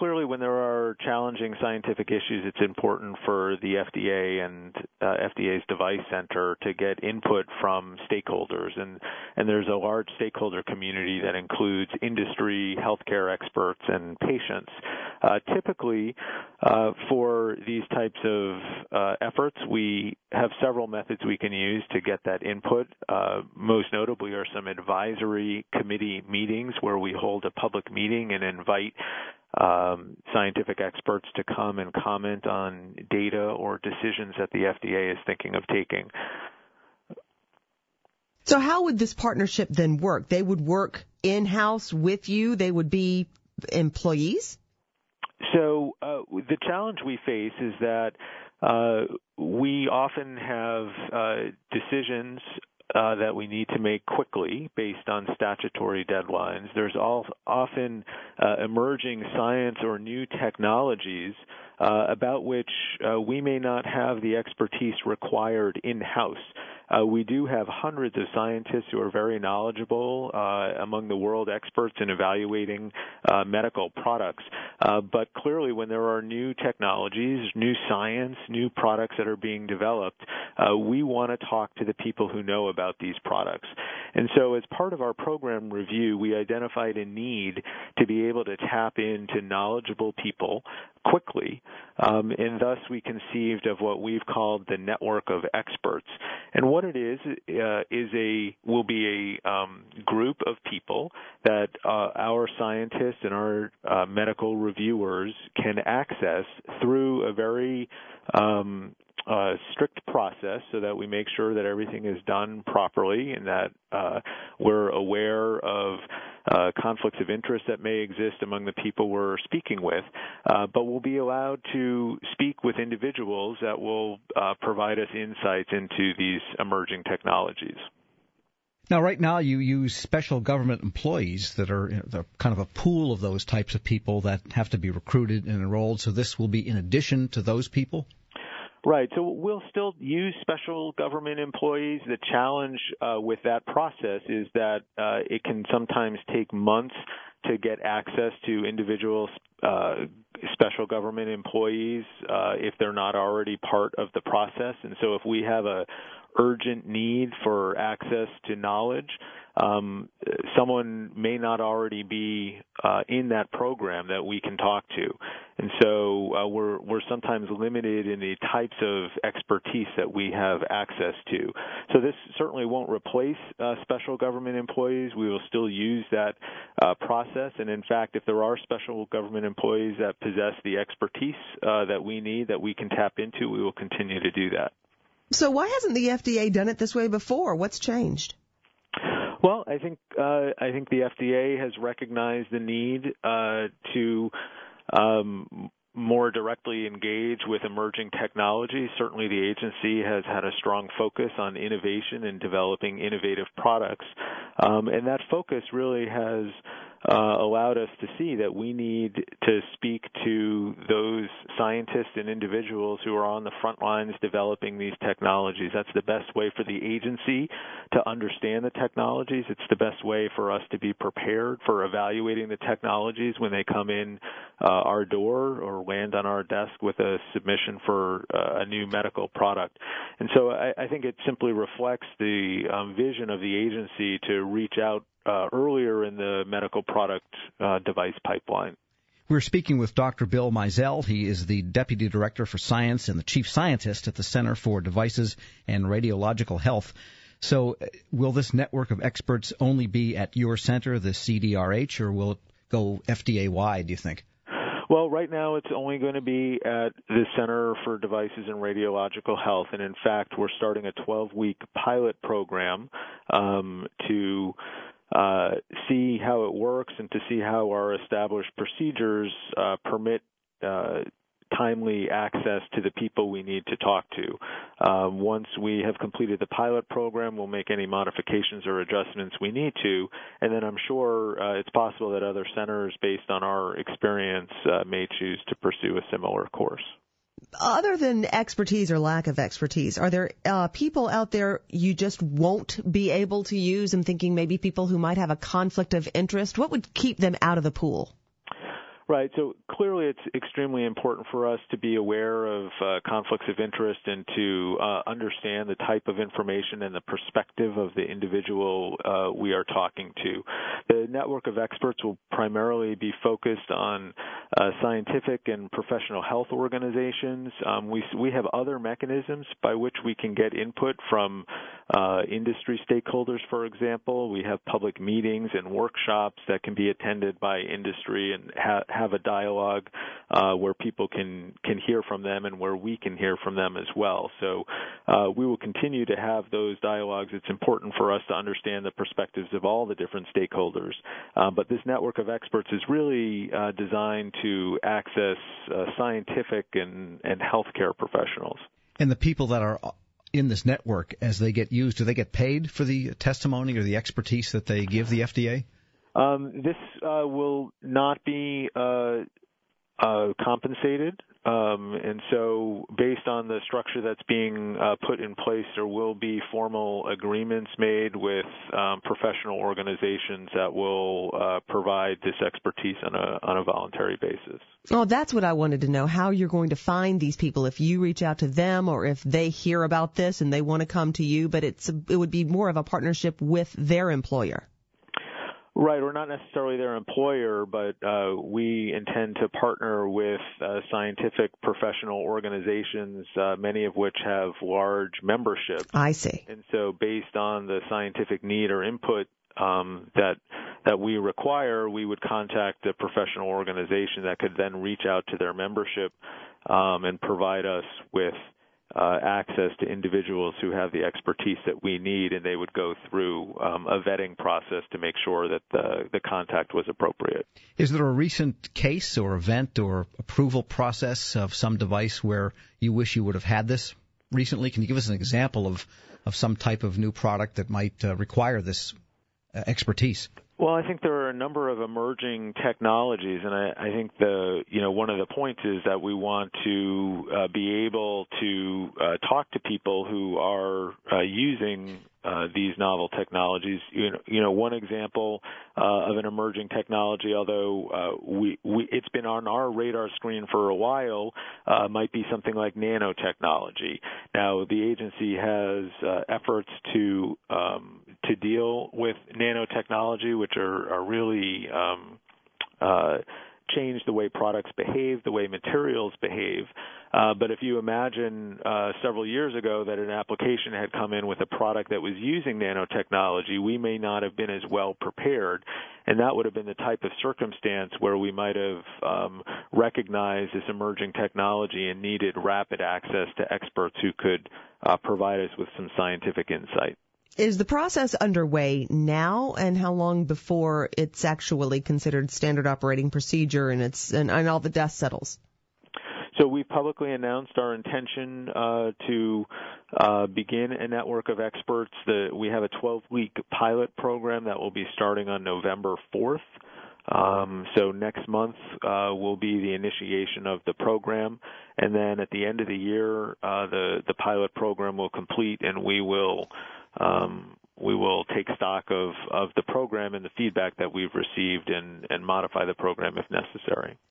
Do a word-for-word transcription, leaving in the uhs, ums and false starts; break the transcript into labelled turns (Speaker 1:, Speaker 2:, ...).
Speaker 1: clearly, when there are challenging scientific issues, it's important for the F D A and uh, F D A's Device Center to get input from stakeholders. And, and there's a large stakeholder community that includes industry, healthcare experts, and patients. Uh, typically, uh, for these types of uh, efforts, we have several methods we can use to get that input. Uh, most notably are some advisory committee meetings where we hold a public meeting and invite um, scientific experts to come and comment on data or decisions that the F D A is thinking of taking.
Speaker 2: So how would this partnership then work? They would work in-house with you? They would be employees?
Speaker 1: So uh, the challenge we face is that uh, we often have uh, decisions Uh, that we need to make quickly based on statutory deadlines. There's all, often uh, emerging science or new technologies uh, about which uh, we may not have the expertise required in-house. Uh, we do have hundreds of scientists who are very knowledgeable uh, among the world experts in evaluating uh, medical products. Uh, but clearly, when there are new technologies, new science, new products that are being developed, uh, we want to talk to the people who know about these products. And so as part of our program review, we identified a need to be able to tap into knowledgeable people quickly, um, and thus we conceived of what we've called the network of experts. And what it is uh, is a will be a um, group of people that uh, our scientists and our uh, medical reviewers can access through a very um, uh, strict process, so that we make sure that everything is done properly and that uh, we're aware of uh, conflicts of interest that may exist among the people we're speaking with. Uh, but we'll be allowed to speak with individuals that will uh, provide us insights into these emerging technologies.
Speaker 3: Now, right now, you use special government employees that are, you know, they're kind of a pool of those types of people that have to be recruited and enrolled. So this will be in addition to those people?
Speaker 1: Right. So we'll still use special government employees. The challenge uh, with that process is that uh, it can sometimes take months to get access to individual uh, special government employees uh, if they're not already part of the process. And so if we have a urgent need for access to knowledge, um, someone may not already be uh, in that program that we can talk to. And so uh, we're we're sometimes limited in the types of expertise that we have access to. So this certainly won't replace uh, special government employees. We will still use that uh, process. And in fact, if there are special government employees that possess the expertise uh, that we need, that we can tap into, we will continue to do that.
Speaker 2: So why hasn't the F D A done it this way before? What's changed?
Speaker 1: Well, I think uh, I think the F D A has recognized the need uh, to um, more directly engage with emerging technology. Certainly, the agency has had a strong focus on innovation and developing innovative products, um, and that focus really has Uh, allowed us to see that we need to speak to those scientists and individuals who are on the front lines developing these technologies. That's the best way for the agency to understand the technologies. It's the best way for us to be prepared for evaluating the technologies when they come in uh, our door or land on our desk with a submission for uh, a new medical product. And so I, I think it simply reflects the um, vision of the agency to reach out Uh, earlier in the medical product uh, device pipeline.
Speaker 3: We're speaking with Doctor Bill Mizell. He is the Deputy Director for Science and the Chief Scientist at the Center for Devices and Radiological Health. So uh, will this network of experts only be at your center, the C D R H, or will it go F D A-wide, do you think?
Speaker 1: Well, right now it's only going to be at the Center for Devices and Radiological Health, and in fact we're starting a twelve-week pilot program um, to Uh, see how it works and to see how our established procedures uh, permit uh, timely access to the people we need to talk to. Um, once we have completed the pilot program, we'll make any modifications or adjustments we need to, and then I'm sure uh, it's possible that other centers, based on our experience, uh, may choose to pursue a similar course.
Speaker 2: Other than expertise or lack of expertise, are there uh, people out there you just won't be able to use? I'm thinking maybe people who might have a conflict of interest. What would keep them out of the pool?
Speaker 1: Right. So clearly it's extremely important for us to be aware of uh, conflicts of interest and to uh, understand the type of information and the perspective of the individual uh, we are talking to. The network of experts will primarily be focused on uh, scientific and professional health organizations. Um, we, we have other mechanisms by which we can get input from uh, industry stakeholders, for example. We have public meetings and workshops that can be attended by industry and ha- have a dialogue uh, where people can, can hear from them and where we can hear from them as well. So uh, we will continue to have those dialogues. It's important for us to understand the perspectives of all the different stakeholders. Uh, but this network of experts is really uh, designed to access uh, scientific and, and healthcare professionals.
Speaker 3: And the people that are in this network, as they get used, do they get paid for the testimony or the expertise that they give the F D A?
Speaker 1: Um, this uh, will not be uh, uh, compensated, um, and so based on the structure that's being uh, put in place, there will be formal agreements made with um, professional organizations that will uh, provide this expertise on a on a voluntary basis.
Speaker 2: Oh, that's what I wanted to know, how you're going to find these people, if you reach out to them or if they hear about this and they want to come to you, but it's it would be more of a partnership with their employer.
Speaker 1: Right. We're not necessarily their employer, but uh, we intend to partner with uh, scientific professional organizations, uh, many of which have large membership.
Speaker 2: I see.
Speaker 1: And so based on the scientific need or input um, that that we require, we would contact a professional organization that could then reach out to their membership um, and provide us with Uh, access to individuals who have the expertise that we need, and they would go through um, a vetting process to make sure that the, the contact was appropriate.
Speaker 3: Is there a recent case or event or approval process of some device where you wish you would have had this recently? Can you give us an example of, of some type of new product that might uh, require this uh, expertise?
Speaker 1: Well, I think there are a number of emerging technologies, and I, I think the you know one of the points is that we want to uh, be able to uh, talk to people who are uh, using uh, these novel technologies. You know, you know one example uh, of an emerging technology, although uh, we, we it's been on our radar screen for a while, uh, might be something like nanotechnology. Now, the agency has uh, efforts to um, to deal with nanotechnology, which are, are really um, uh, change the way products behave, the way materials behave. Uh, but if you imagine uh, several years ago that an application had come in with a product that was using nanotechnology, we may not have been as well prepared, and that would have been the type of circumstance where we might have um, recognized this emerging technology and needed rapid access to experts who could uh, provide us with some scientific insight.
Speaker 2: Is the process underway now, and how long before it's actually considered standard operating procedure and it's and, and all the dust settles?
Speaker 1: So we publicly announced our intention uh, to uh, begin a network of experts. The, we have a twelve-week pilot program that will be starting on November fourth. Um, so next month uh, will be the initiation of the program, and then at the end of the year, uh, the the pilot program will complete, and we will um, we will take stock of, of the program and the feedback that we've received, and, and modify the program if necessary.